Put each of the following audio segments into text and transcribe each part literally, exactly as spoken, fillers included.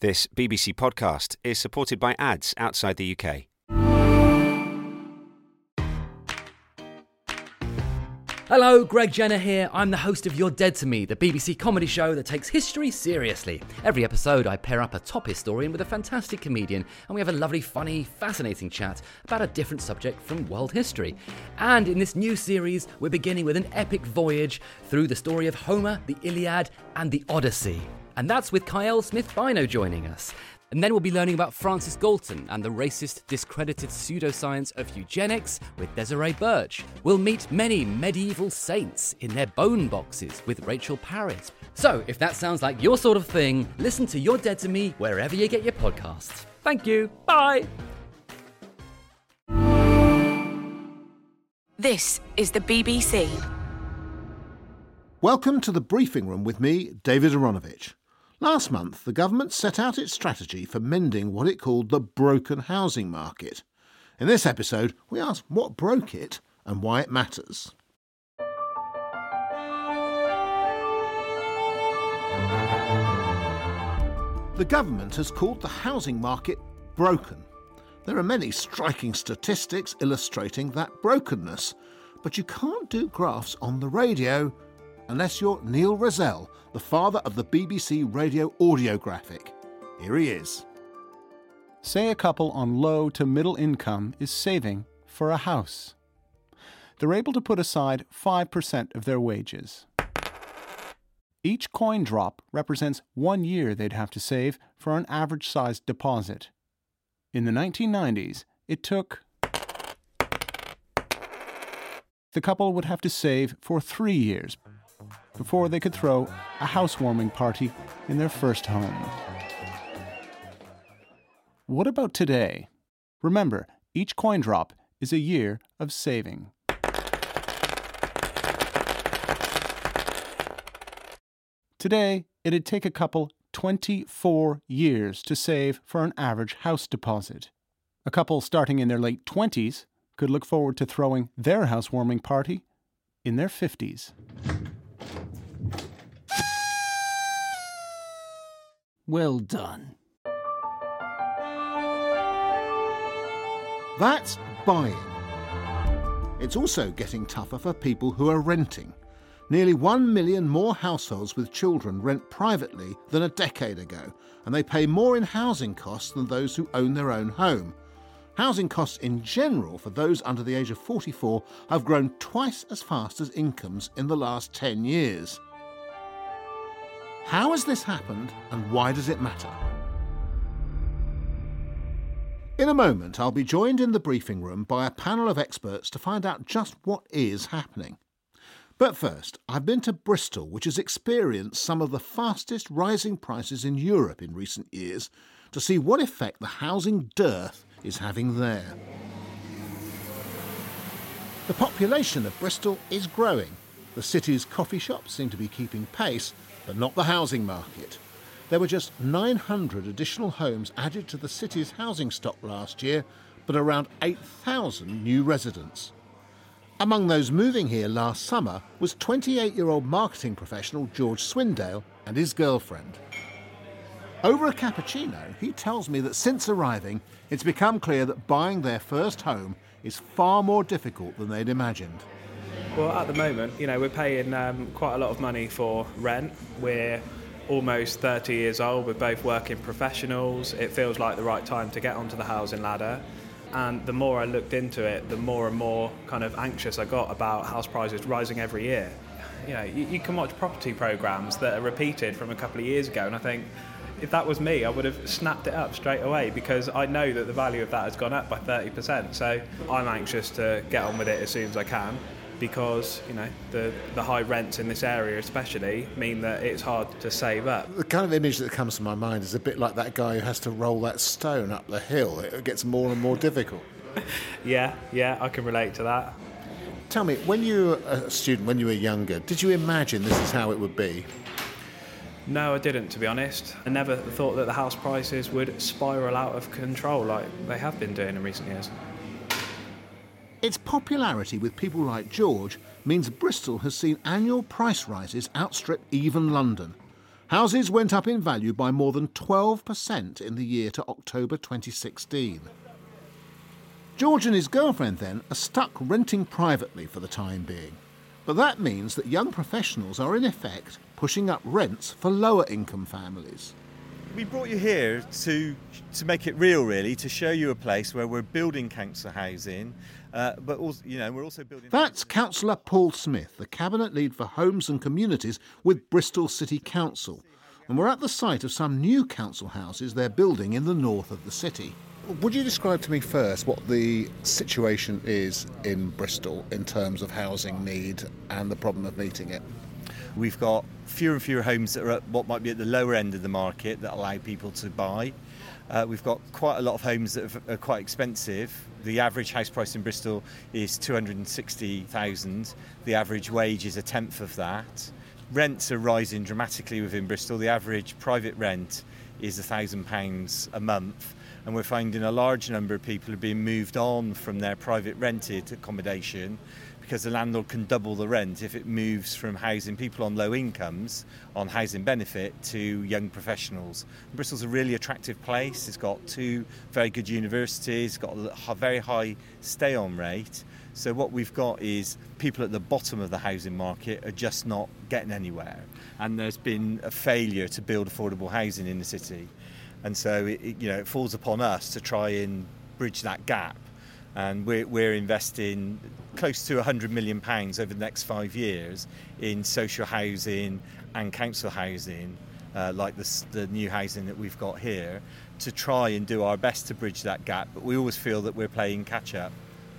This B B C podcast is supported by ads outside the U K. Hello, Greg Jenner here. I'm the host of You're Dead to Me, the B B C comedy show that takes history seriously. Every episode, I pair up a top historian with a fantastic comedian, and we have a lovely, funny, fascinating chat about a different subject from world history. And in this new series, we're beginning with an epic voyage through the story of Homer, the Iliad, and the Odyssey. And that's with Kyle Smith-Bino joining us. And then we'll be learning about Francis Galton and the racist, discredited pseudoscience of eugenics with Desiree Birch. We'll meet many medieval saints in their bone boxes with Rachel Parrott. So, if that sounds like your sort of thing, listen to You're Dead to Me wherever you get your podcasts. Thank you. Bye. This is the B B C. Welcome to the briefing room with me, David Aronovich. Last month, the government set out its strategy for mending what it called the broken housing market. In this episode, we ask what broke it and why it matters. The government has called the housing market broken. There are many striking statistics illustrating that brokenness, but you can't do graphs on the radio unless you're Neil Rozelle, the father of the B B C radio audiographic. Here he is. Say a couple on low to middle income is saving for a house. They're able to put aside five percent of their wages. Each coin drop represents one year they'd have to save for an average-sized deposit. In the nineteen nineties, it took... The couple would have to save for three years before they could throw a housewarming party in their first home. What about today? Remember, each coin drop is a year of saving. Today, it'd take a couple twenty-four years to save for an average house deposit. A couple starting in their late twenties could look forward to throwing their housewarming party in their fifties. Well done. That's buying. It's also getting tougher for people who are renting. Nearly one million more households with children rent privately than a decade ago, and they pay more in housing costs than those who own their own home. Housing costs in general for those under the age of forty-four have grown twice as fast as incomes in the last ten years. How has this happened and why does it matter? In a moment, I'll be joined in the briefing room by a panel of experts to find out just what is happening. But first, I've been to Bristol, which has experienced some of the fastest rising prices in Europe in recent years, to see what effect the housing dearth is having there. The population of Bristol is growing. The city's coffee shops seem to be keeping pace, but not the housing market. There were just nine hundred additional homes added to the city's housing stock last year, but around eight thousand new residents. Among those moving here last summer was twenty-eight-year-old marketing professional George Swindale and his girlfriend. Over a cappuccino, he tells me that since arriving, it's become clear that buying their first home is far more difficult than they'd imagined. Well, at the moment, you know, we're paying um, quite a lot of money for rent. We're almost thirty years old. We're both working professionals. It feels like the right time to get onto the housing ladder. And the more I looked into it, the more and more kind of anxious I got about house prices rising every year. You know, you, you can watch property programmes that are repeated from a couple of years ago, and I think if that was me, I would have snapped it up straight away because I know that the value of that has gone up by thirty percent. So I'm anxious to get on with it as soon as I can, because, you know, the, the high rents in this area especially mean that it's hard to save up. The kind of image that comes to my mind is a bit like that guy who has to roll that stone up the hill. It gets more and more difficult. yeah, yeah, I can relate to that. Tell me, when you were a student, when you were younger, did you imagine this is how it would be? No, I didn't, to be honest. I never thought that the house prices would spiral out of control like they have been doing in recent years. Its popularity with people like George means Bristol has seen annual price rises outstrip even London. Houses went up in value by more than twelve percent in the year to October twenty sixteen. George and his girlfriend then are stuck renting privately for the time being. But that means that young professionals are in effect pushing up rents for lower income families. We brought you here to to make it real, really, to show you a place where we're building council housing, uh, but also, you know, we're also building... That's Councillor Paul Smith, the Cabinet Lead for Homes and Communities with Bristol City Council. And we're at the site of some new council houses they're building in the north of the city. Would you describe to me first what the situation is in Bristol in terms of housing need and the problem of meeting it? We've got fewer and fewer homes that are at what might be at the lower end of the market that allow people to buy. Uh, we've got quite a lot of homes that are quite expensive. The average house price in Bristol is two hundred sixty thousand pounds. The average wage is a tenth of that. Rents are rising dramatically within Bristol. The average private rent is one thousand pounds a month. And we're finding a large number of people are being moved on from their private rented accommodation because the landlord can double the rent if it moves from housing people on low incomes on housing benefit to young professionals. Bristol's a really attractive place. It's got two very good universities, it's got a very high stay-on rate. So what we've got is people at the bottom of the housing market are just not getting anywhere. And there's been a failure to build affordable housing in the city. And so it, you know, it falls upon us to try and bridge that gap. And we're, we're investing close to one hundred million pounds over the next five years in social housing and council housing, uh, like the, the new housing that we've got here, to try and do our best to bridge that gap. But we always feel that we're playing catch-up.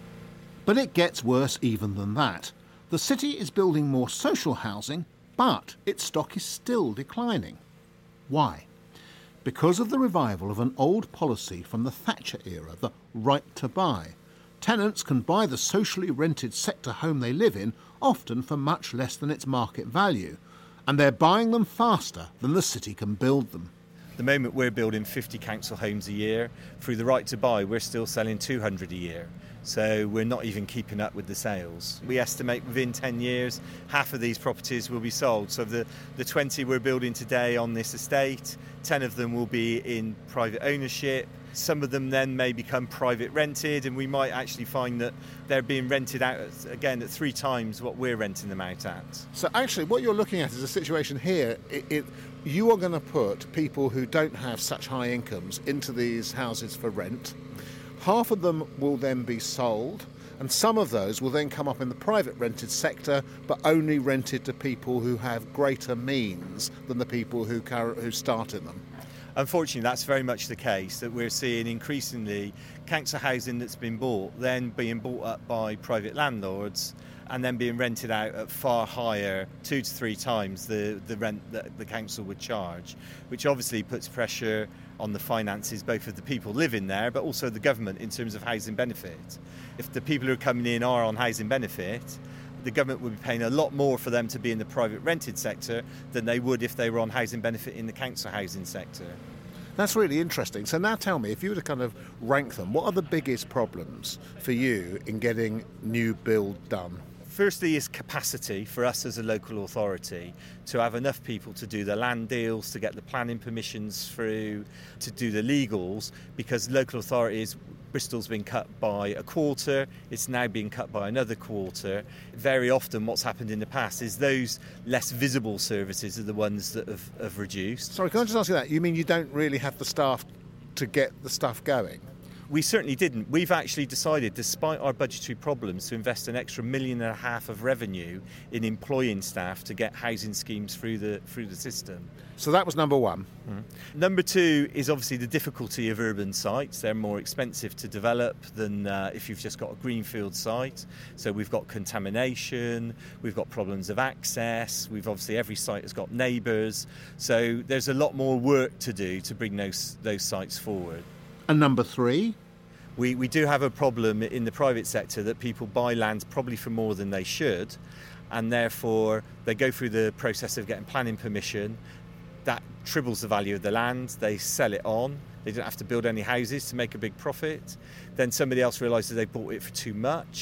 But it gets worse even than that. The city is building more social housing, but its stock is still declining. Why? Because of the revival of an old policy from the Thatcher era, the right to buy. Tenants can buy the socially rented sector home they live in, often for much less than its market value, and they're buying them faster than the city can build them. At the moment we're building fifty council homes a year. Through the right to buy, we're still selling two hundred a year. So we're not even keeping up with the sales. We estimate within ten years, half of these properties will be sold. So of the, the twenty we're building today on this estate, ten of them will be in private ownership. Some of them then may become private rented, and we might actually find that they're being rented out, again, at three times what we're renting them out at. So actually what you're looking at is a situation here. It, it, you are going to put people who don't have such high incomes into these houses for rent. Half of them will then be sold, and some of those will then come up in the private rented sector, but only rented to people who have greater means than the people who, who start in them. Unfortunately, that's very much the case, that we're seeing increasingly council housing that's been bought, then being bought up by private landlords, and then being rented out at far higher, two to three times the, the rent that the council would charge, which obviously puts pressure on the finances both of the people living there, but also the government in terms of housing benefit. If the people who are coming in are on housing benefit, the government would be paying a lot more for them to be in the private rented sector than they would if they were on housing benefit in the council housing sector. That's really interesting. So now tell me, if you were to kind of rank them, what are the biggest problems for you in getting new build done? Firstly is capacity for us as a local authority to have enough people to do the land deals, to get the planning permissions through, to do the legals, because local authorities, Bristol's been cut by a quarter, it's now being cut by another quarter. Very often what's happened in the past is those less visible services are the ones that have, have reduced. Sorry, can I just ask you that? You mean you don't really have the staff to get the stuff going? We certainly didn't. We've actually decided, despite our budgetary problems, to invest an extra million and a half of revenue in employing staff to get housing schemes through the through the system. So that was number one. Mm-hmm. Number two is obviously the difficulty of urban sites. They're more expensive to develop than uh, if you've just got a greenfield site. So we've got contamination, we've got problems of access, we've obviously every site has got neighbours. So there's a lot more work to do to bring those those sites forward. And number three? We, we do have a problem in the private sector that people buy land probably for more than they should, and therefore they go through the process of getting planning permission. That triples the value of the land. They sell it on. They don't have to build any houses to make a big profit. Then somebody else realises they bought it for too much.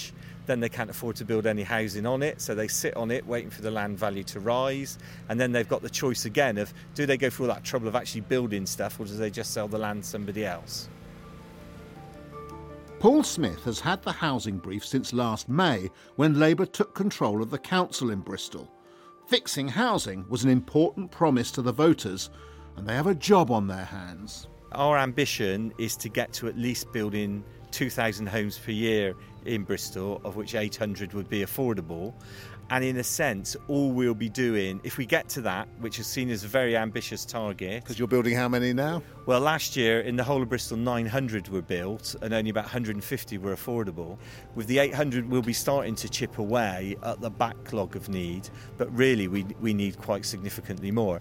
then they can't afford to build any housing on it, so they sit on it waiting for the land value to rise, and then they've got the choice again of do they go through all that trouble of actually building stuff, or do they just sell the land to somebody else? Paul Smith has had the housing brief since last May, when Labour took control of the council in Bristol. Fixing housing was an important promise to the voters, and they have a job on their hands. Our ambition is to get to at least building two thousand homes per year in Bristol, of which eight hundred would be affordable. And in a sense, all we'll be doing, if we get to that, which is seen as a very ambitious target... Because you're building how many now? Well, last year, in the whole of Bristol, nine hundred were built and only about one hundred fifty were affordable. With the eight hundred, we'll be starting to chip away at the backlog of need, but really we, we need quite significantly more.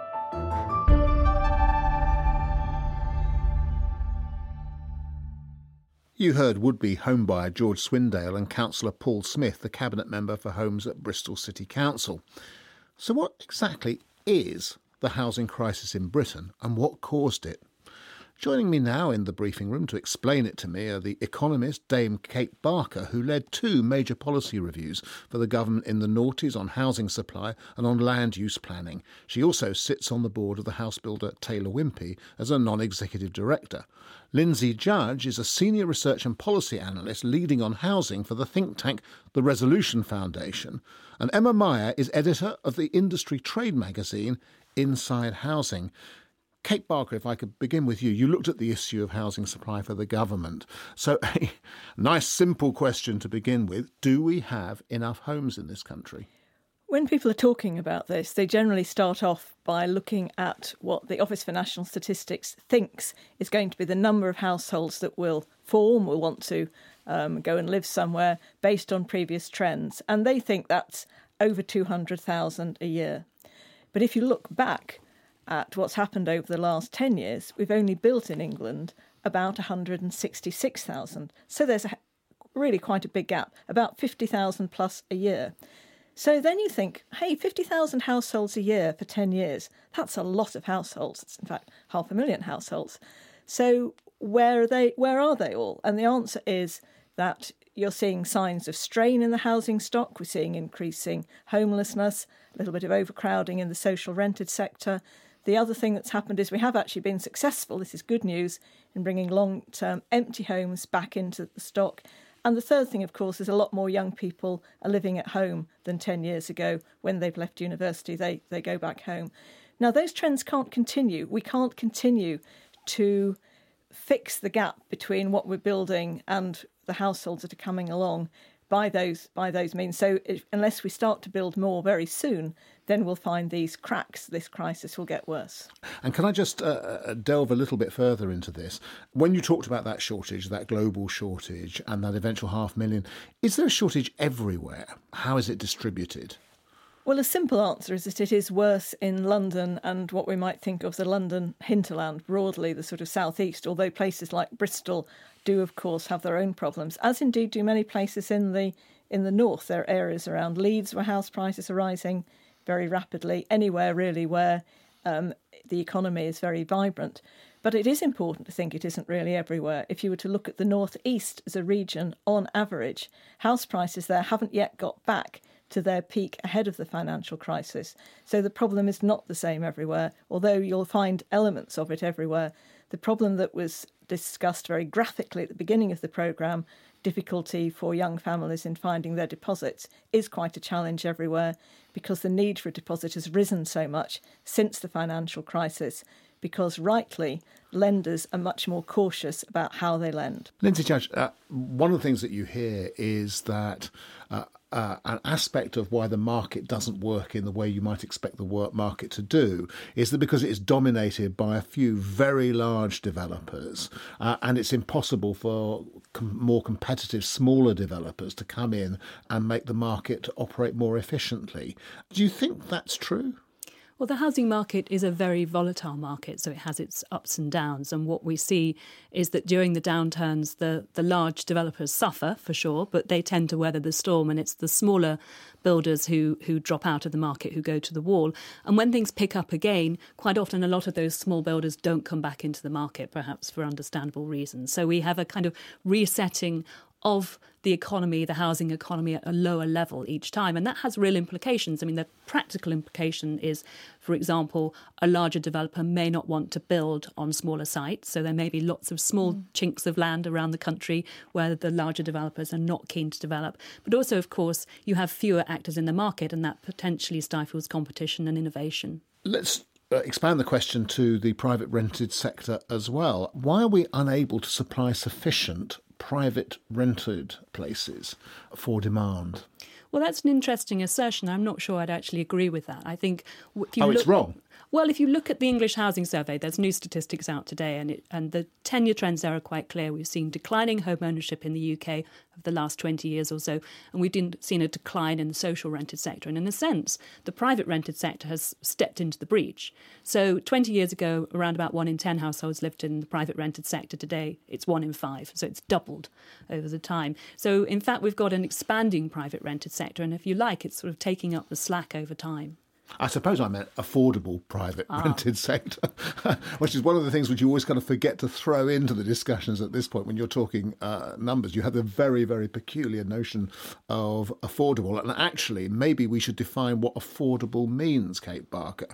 You heard would-be homebuyer George Swindale and Councillor Paul Smith, the Cabinet Member for Homes at Bristol City Council. So what exactly is the housing crisis in Britain and what caused it? Joining me now in the briefing room to explain it to me are the economist Dame Kate Barker, who led two major policy reviews for the government in the noughties on housing supply and on land use planning. She also sits on the board of the house builder Taylor Wimpey as a non-executive director. Lindsay Judge is a senior research and policy analyst leading on housing for the think tank The Resolution Foundation. And Emma Meyer is editor of the industry trade magazine Inside Housing. Kate Barker, if I could begin with you. You looked at the issue of housing supply for the government. So a nice, simple question to begin with. Do we have enough homes in this country? When people are talking about this, they generally start off by looking at what the Office for National Statistics thinks is going to be the number of households that will form, will want to um, go and live somewhere based on previous trends. And they think that's over two hundred thousand a year. But if you look back at what's happened over the last ten years, we've only built in England about one hundred sixty-six thousand. So there's a, really quite a big gap, about fifty thousand plus a year. So then you think, hey, fifty thousand households a year for ten years, that's a lot of households. It's in fact half a million households. So where are they, where are they all? And the answer is that you're seeing signs of strain in the housing stock. We're seeing increasing homelessness, a little bit of overcrowding in the social rented sector. The other thing that's happened is we have actually been successful, this is good news, in bringing long-term empty homes back into the stock. And the third thing, of course, is a lot more young people are living at home than ten years ago. When they've left university, they, they go back home. Now, those trends can't continue. We can't continue to fix the gap between what we're building and the households that are coming along by those by those means. So if, unless we start to build more very soon, then we'll find these cracks. This crisis will get worse. And can I just uh, delve a little bit further into this? When you talked about that shortage, that global shortage and that eventual half million, is there a shortage everywhere? How is it distributed? Well, a simple answer is that it is worse in London and what we might think of the London hinterland, broadly the sort of southeast, although places like Bristol do, of course, have their own problems, as indeed do many places in the in the north. There are areas around Leeds where house prices are rising very rapidly, anywhere really where um, the economy is very vibrant. But it is important to think it isn't really everywhere. If you were to look at the north east as a region, on average, house prices there haven't yet got back to their peak ahead of the financial crisis. So the problem is not the same everywhere, although you'll find elements of it everywhere. The problem that was discussed very graphically at the beginning of the programme, difficulty for young families in finding their deposits, is quite a challenge everywhere because the need for a deposit has risen so much since the financial crisis, because rightly, lenders are much more cautious about how they lend. Lindsay Judge, uh, one of the things that you hear is that uh, uh, an aspect of why the market doesn't work in the way you might expect the work market to do is that because it is dominated by a few very large developers uh, and it's impossible for com- more competitive, smaller developers to come in and make the market operate more efficiently. Do you think that's true? Well, the housing market is a very volatile market, so it has its ups and downs. And what we see is that during the downturns, the, the large developers suffer, for sure, but they tend to weather the storm. And it's the smaller builders who, who drop out of the market, who go to the wall. And when things pick up again, quite often a lot of those small builders don't come back into the market, perhaps for understandable reasons. So we have a kind of resetting of the economy, the housing economy, at a lower level each time. And that has real implications. I mean, the practical implication is, for example, a larger developer may not want to build on smaller sites. So there may be lots of small mm. chinks of land around the country where the larger developers are not keen to develop. But also, of course, you have fewer actors in the market, and that potentially stifles competition and innovation. Let's uh, expand the question to the private rented sector as well. Why are we unable to supply sufficient private rented places for demand? Well, that's an interesting assertion. I'm not sure I'd actually agree with that. I think if you oh, look, it's wrong. Well, if you look at the English Housing Survey, there's new statistics out today, and it, and the ten-year trends there are quite clear. We've seen declining home ownership in the U K of the last twenty years or so, and we've seen a decline in the social rented sector. And in a sense, the private rented sector has stepped into the breach. So twenty years ago, around about one in ten households lived in the private rented sector. Today, it's one in five. So it's doubled over the time. So in fact, we've got an expanding private rented sector, and if you like, it's sort of taking up the slack over time. I suppose I meant affordable private ah. rented sector, which is one of the things which you always kind of forget to throw into the discussions at this point when you're talking uh, numbers. You have the very, very peculiar notion of affordable. And actually, maybe we should define what affordable means, Kate Barker.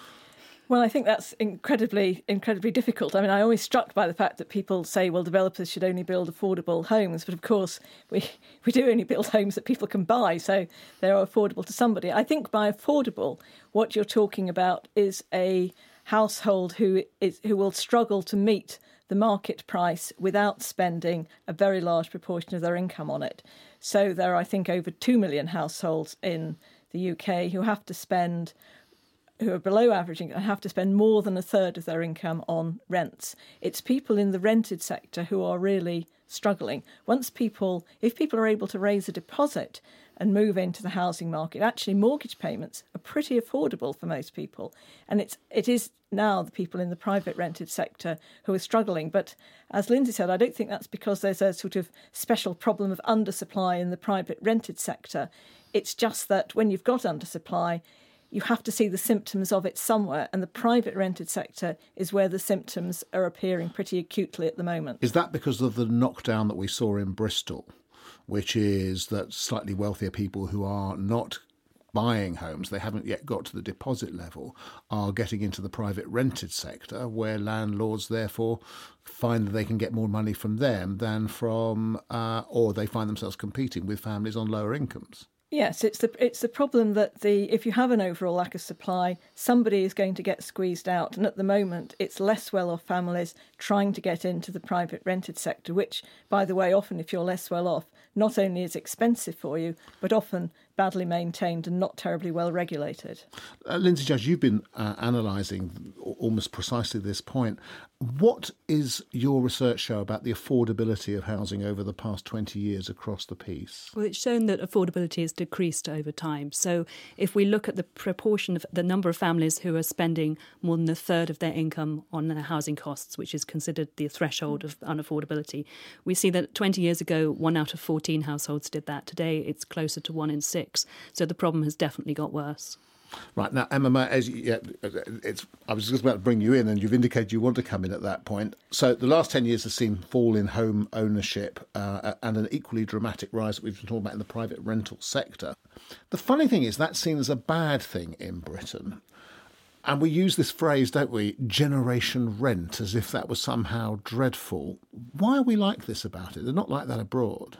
Well, I think that's incredibly, incredibly difficult. I mean, I'm always struck by the fact that people say, well, developers should only build affordable homes. But of course, we, we do only build homes that people can buy, so they're affordable to somebody. I think by affordable, what you're talking about is a household who is who will struggle to meet the market price without spending a very large proportion of their income on it. So there are, I think, over two million households in the U K who have to spend who are below averaging and have to spend more than a third of their income on rents. It's people in the rented sector who are really struggling. Once people, if people are able to raise a deposit and move into the housing market, actually mortgage payments are pretty affordable for most people. And it's it is now the people in the private rented sector who are struggling. But as Lindsay said, I don't think that's because there's a sort of special problem of undersupply in the private rented sector. It's just that when you've got undersupply, you have to see the symptoms of it somewhere, and the private rented sector is where the symptoms are appearing pretty acutely at the moment. Is that because of the knockdown that we saw in Bristol, which is that slightly wealthier people who are not buying homes, they haven't yet got to the deposit level, are getting into the private rented sector, where landlords therefore find that they can get more money from them than from, uh, or they find themselves competing with families on lower incomes? Yes, it's the it's the problem that the if you have an overall lack of supply, somebody is going to get squeezed out. And at the moment, it's less well-off families trying to get into the private rented sector, which, by the way, often if you're less well-off, not only is expensive for you, but often badly maintained and not terribly well regulated. Uh, Lindsay Judge, you've been uh, analysing almost precisely this point. What is your research show about the affordability of housing over the past twenty years across the piece? Well, it's shown that affordability has decreased over time. So if we look at the proportion of the number of families who are spending more than a third of their income on their housing costs, which is considered the threshold of unaffordability, we see that twenty years ago, one out of fourteen households did that. Today, it's closer to one in six. So the problem has definitely got worse. Right, now, Emma, as you, yeah, it's, I was just about to bring you in, and you've indicated you want to come in at that point. So the last ten years has seen fall in home ownership uh, and an equally dramatic rise that we've been talking about in the private rental sector. The funny thing is that's seen as a bad thing in Britain. And we use this phrase, don't we, generation rent, as if that was somehow dreadful. Why are we like this about it? They're not like that abroad.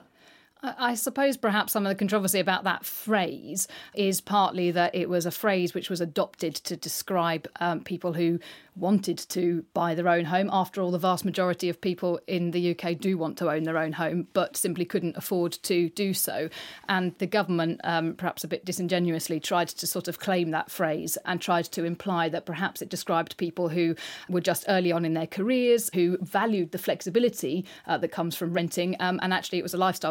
I suppose perhaps some of the controversy about that phrase is partly that it was a phrase which was adopted to describe um, people who wanted to buy their own home. After all, the vast majority of people in the U K do want to own their own home, but simply couldn't afford to do so. And the government, um, perhaps a bit disingenuously, tried to sort of claim that phrase and tried to imply that perhaps it described people who were just early on in their careers, who valued the flexibility uh, that comes from renting. Um, and actually, it was a lifestyle choice that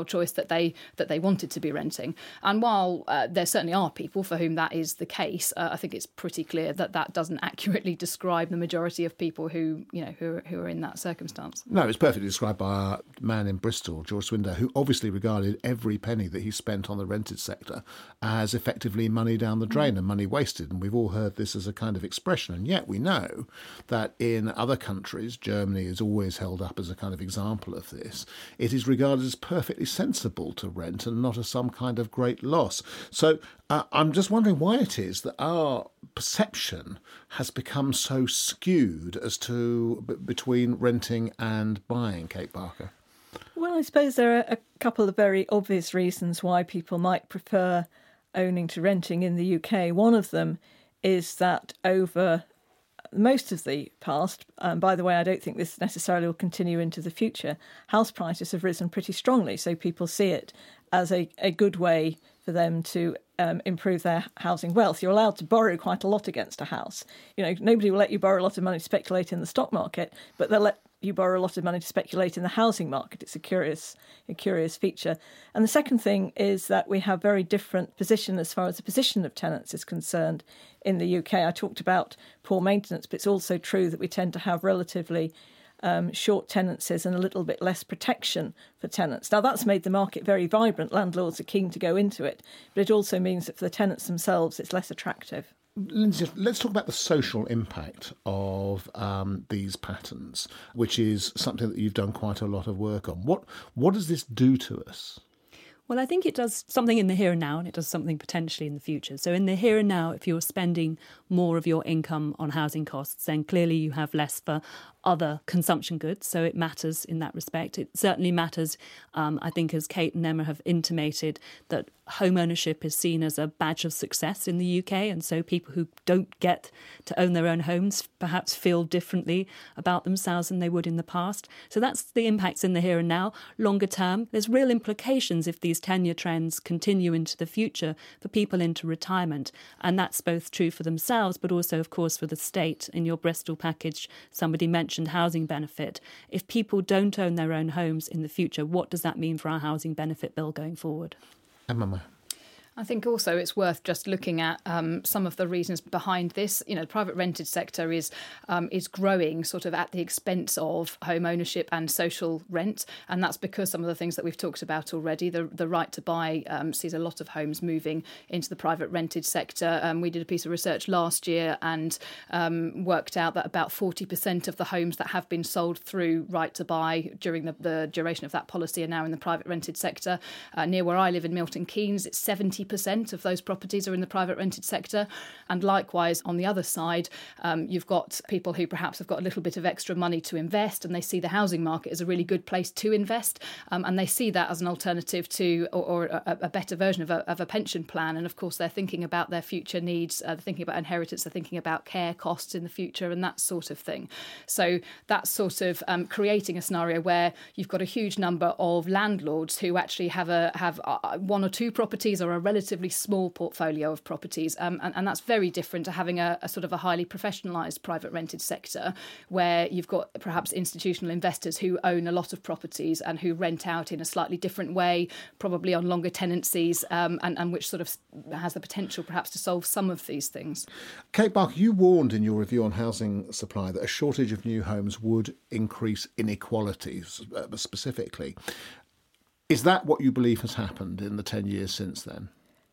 that they that they wanted to be renting. And while uh, there certainly are people for whom that is the case, uh, I think it's pretty clear that that doesn't accurately describe the majority of people who you know who are, who are in that circumstance. No, it's perfectly described by a man in Bristol, George Swindell, who obviously regarded every penny that he spent on the rented sector as effectively money down the drain mm. and money wasted. And we've all heard this as a kind of expression. And yet we know that in other countries, Germany is always held up as a kind of example of this. It is regarded as perfectly sensible to rent and not as some kind of great loss. So uh, I'm just wondering why it is that our perception has become so skewed as to b- between renting and buying, Kate Barker. Well, I suppose there are a couple of very obvious reasons why people might prefer owning to renting in the U K. One of them is that over most of the past, and by the way, I don't think this necessarily will continue into the future, house prices have risen pretty strongly. So people see it as a, a good way for them to um, improve their housing wealth. You're allowed to borrow quite a lot against a house. You know, nobody will let you borrow a lot of money to speculate in the stock market, but they'll let you borrow a lot of money to speculate in the housing market. It's a curious, a curious feature. And the second thing is that we have very different position as far as the position of tenants is concerned in the U K. I talked about poor maintenance, but it's also true that we tend to have relatively um, short tenancies and a little bit less protection for tenants. Now, that's made the market very vibrant. Landlords are keen to go into it, but it also means that for the tenants themselves, it's less attractive. Lindsay, let's talk about the social impact of um, these patterns, which is something that you've done quite a lot of work on. What what does this do to us? Well, I think it does something in the here and now, and it does something potentially in the future. So in the here and now, if you're spending more of your income on housing costs, then clearly you have less for other consumption goods. So it matters in that respect. It certainly matters, um, I think, as Kate and Emma have intimated, that home ownership is seen as a badge of success in the U K. And so people who don't get to own their own homes perhaps feel differently about themselves than they would in the past. So that's the impacts in the here and now. Longer term, there's real implications if these tenure trends continue into the future for people into retirement. And that's both true for themselves, but also, of course, for the state. In your Bristol package, somebody mentioned housing benefit. If people don't own their own homes in the future, what does that mean for our housing benefit bill going forward? Emma. I think also it's worth just looking at um, some of the reasons behind this. You know, the private rented sector is um, is growing sort of at the expense of home ownership and social rent, and that's because some of the things that we've talked about already. The the right to buy um, sees a lot of homes moving into the private rented sector. Um, we did a piece of research last year and um, worked out that about forty percent of the homes that have been sold through right to buy during the, the duration of that policy are now in the private rented sector. Uh, near where I live in Milton Keynes, it's seventy percent of those properties are in the private rented sector. And likewise, on the other side, um, you've got people who perhaps have got a little bit of extra money to invest, and they see the housing market as a really good place to invest. Um, and they see that as an alternative to, or, or a, a better version of a, of a pension plan. And of course, they're thinking about their future needs, uh, they're thinking about inheritance, they're thinking about care costs in the future and that sort of thing. So that's sort of um, creating a scenario where you've got a huge number of landlords who actually have a have uh, one or two properties or a relatively small portfolio of properties, um, and, and that's very different to having a, a sort of a highly professionalised private rented sector where you've got perhaps institutional investors who own a lot of properties and who rent out in a slightly different way, probably on longer tenancies, um, and, and which sort of has the potential perhaps to solve some of these things. Kate Barker, you warned in your review on housing supply that a shortage of new homes would increase inequalities uh, specifically. Is that what you believe has happened in the ten years since then?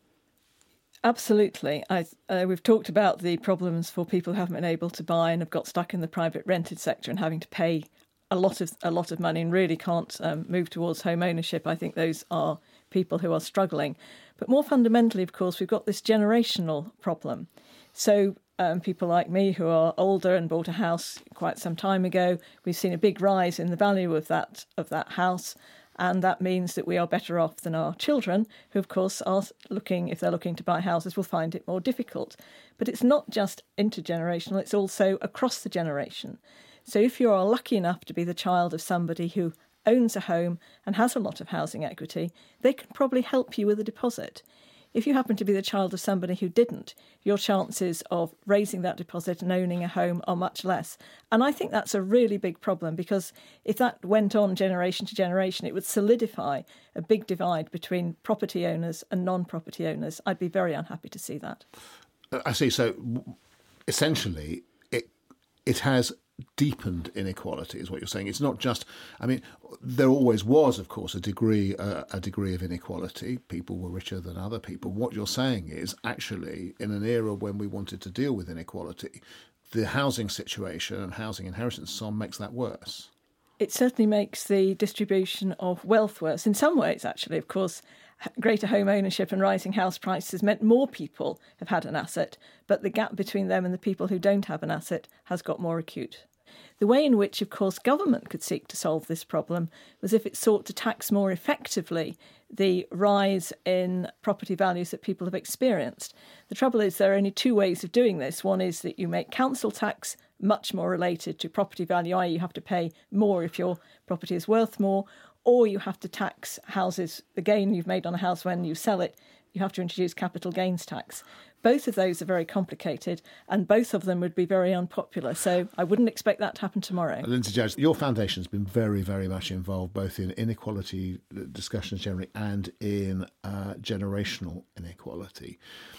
Absolutely. I, uh, we've talked about the problems for people who haven't been able to buy and have got stuck in the private rented sector and having to pay a lot of a lot of money and really can't um, move towards home ownership. I think those are people who are struggling. But more fundamentally, of course, we've got this generational problem. So um, people like me who are older and bought a house quite some time ago, we've seen a big rise in the value of that of that house. And that means that we are better off than our children, who, of course, are looking, if they're looking to buy houses, will find it more difficult. But it's not just intergenerational, it's also across the generation. So if you are lucky enough to be the child of somebody who owns a home and has a lot of housing equity, they can probably help you with a deposit. If you happen to be the child of somebody who didn't, your chances of raising that deposit and owning a home are much less. And I think that's a really big problem, because if that went on generation to generation, it would solidify a big divide between property owners and non-property owners. I'd be very unhappy to see that. I see. So essentially, it it has deepened inequality, is what you're saying. It's not just, I mean, there always was, of course, a degree uh, a degree of inequality. People were richer than other people. What you're saying is, actually, in an era when we wanted to deal with inequality, the housing situation and housing inheritance so on makes that worse. It certainly makes the distribution of wealth worse. In some ways, actually, of course, greater home ownership and rising house prices meant more people have had an asset, but the gap between them and the people who don't have an asset has got more acute. The way in which, of course, government could seek to solve this problem was if it sought to tax more effectively the rise in property values that people have experienced. The trouble is there are only two ways of doing this. One is that you make council tax much more related to property value, that is you have to pay more if your property is worth more, or you have to tax houses, the gain you've made on a house when you sell it, you have to introduce capital gains tax. Both of those are very complicated, and both of them would be very unpopular. So I wouldn't expect that to happen tomorrow. Lindsay Judge, your foundation's been very, very much involved both in inequality discussions generally and in uh, generational inequality.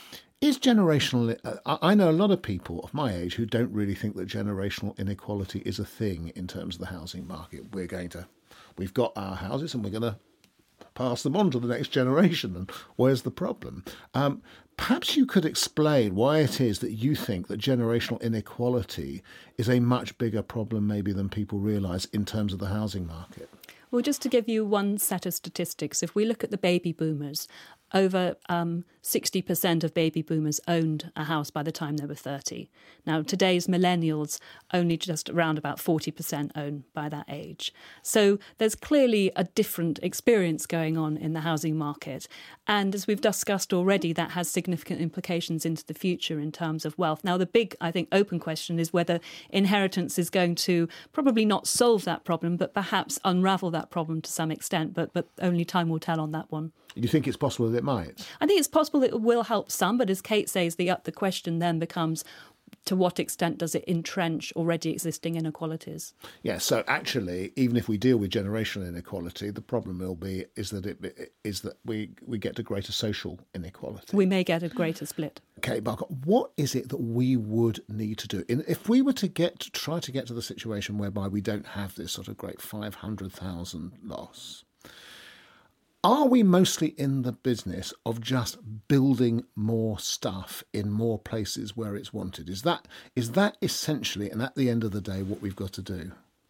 Is generational... Uh, I know a lot of people of my age who don't really think that generational inequality is a thing in terms of the housing market. We're going to... We've got our houses and we're going to pass them on to the next generation. And where's the problem? Um, perhaps you could explain why it is that you think that generational inequality is a much bigger problem maybe than people realise in terms of the housing market. Well, just to give you one set of statistics, if we look at the baby boomers, over um, sixty percent of baby boomers owned a house by the time they were thirty. Now, today's millennials, only just around about forty percent own by that age. So there's clearly a different experience going on in the housing market. And as we've discussed already, that has significant implications into the future in terms of wealth. Now, the big, I think, open question is whether inheritance is going to probably not solve that problem, but perhaps unravel that problem to some extent. But, but only time will tell on that one. You think it's possible that it might? I think it's possible that it will help some, but as Kate says, the the question then becomes, to what extent does it entrench already existing inequalities? Yeah, so actually, even if we deal with generational inequality, the problem will be is that it is that we, we get to greater social inequality. We may get a greater split. Kate Barker, what is it that we would need to do? In, if we were to get to try to get to the situation whereby we don't have this sort of great five hundred thousand loss, are we mostly in the business of just building more stuff in more places where it's wanted? Is that is that essentially, and at the end of the day, what we've got to do?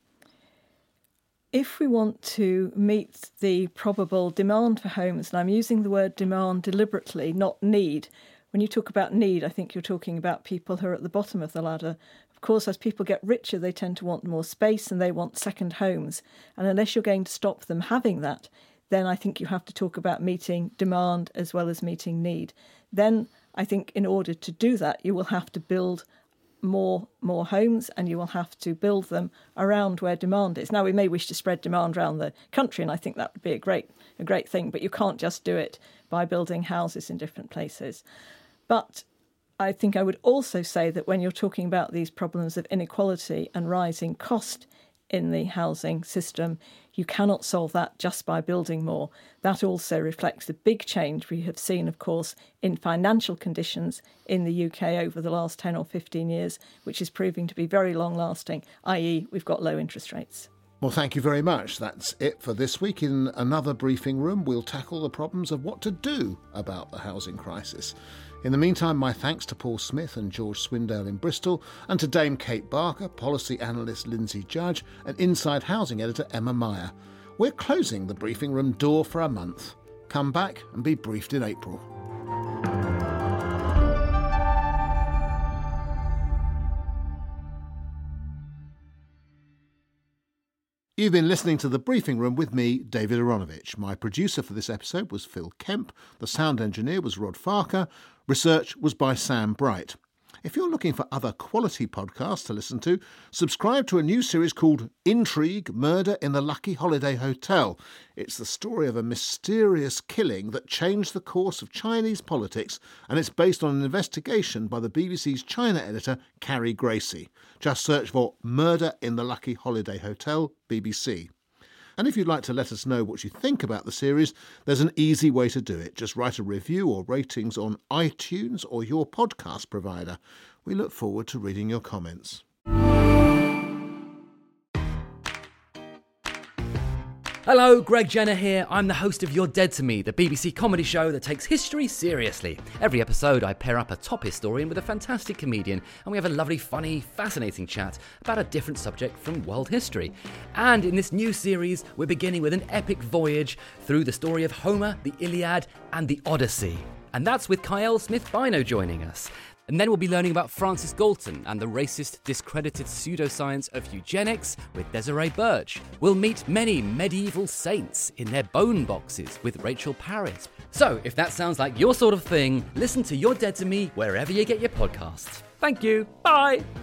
If we want to meet the probable demand for homes, and I'm using the word demand deliberately, not need. When you talk about need, I think you're talking about people who are at the bottom of the ladder. Of course, as people get richer, they tend to want more space and they want second homes. And unless you're going to stop them having that, then I think you have to talk about meeting demand as well as meeting need. Then I think in order to do that, you will have to build more more homes, and you will have to build them around where demand is. Now, we may wish to spread demand around the country, and I think that would be a great a great thing, but you can't just do it by building houses in different places. But I think I would also say that when you're talking about these problems of inequality and rising cost in the housing system, you cannot solve that just by building more. That also reflects the big change we have seen, of course, in financial conditions in the U K over the last ten or fifteen years, which is proving to be very long-lasting, that is we've got low interest rates. Well, thank you very much. That's it for this week. In another briefing room, we'll tackle the problems of what to do about the housing crisis. In the meantime, my thanks to Paul Smith and George Swindale in Bristol, and to Dame Kate Barker, policy analyst Lindsay Judge, and Inside Housing editor Emma Meyer. We're closing the briefing room door for a month. Come back and be briefed in April. You've been listening to The Briefing Room with me, David Aronovich. My producer for this episode was Phil Kemp. The sound engineer was Rod Farker. Research was by Sam Bright. If you're looking for other quality podcasts to listen to, subscribe to a new series called Intrigue, Murder in the Lucky Holiday Hotel. It's the story of a mysterious killing that changed the course of Chinese politics, and it's based on an investigation by the B B C's China editor, Carrie Gracie. Just search for Murder in the Lucky Holiday Hotel, B B C. And if you'd like to let us know what you think about the series, there's an easy way to do it. Just write a review or ratings on iTunes or your podcast provider. We look forward to reading your comments. Hello, Greg Jenner here. I'm the host of You're Dead to Me, the B B C comedy show that takes history seriously. Every episode I pair up a top historian with a fantastic comedian, and we have a lovely, funny, fascinating chat about a different subject from world history. And in this new series, we're beginning with an epic voyage through the story of Homer, the Iliad, and the Odyssey. And that's with Kyle Smith-Bino joining us. And then we'll be learning about Francis Galton and the racist, discredited pseudoscience of eugenics with Desiree Birch. We'll meet many medieval saints in their bone boxes with Rachel Parrott. So, if that sounds like your sort of thing, listen to You're Dead to Me wherever you get your podcasts. Thank you. Bye.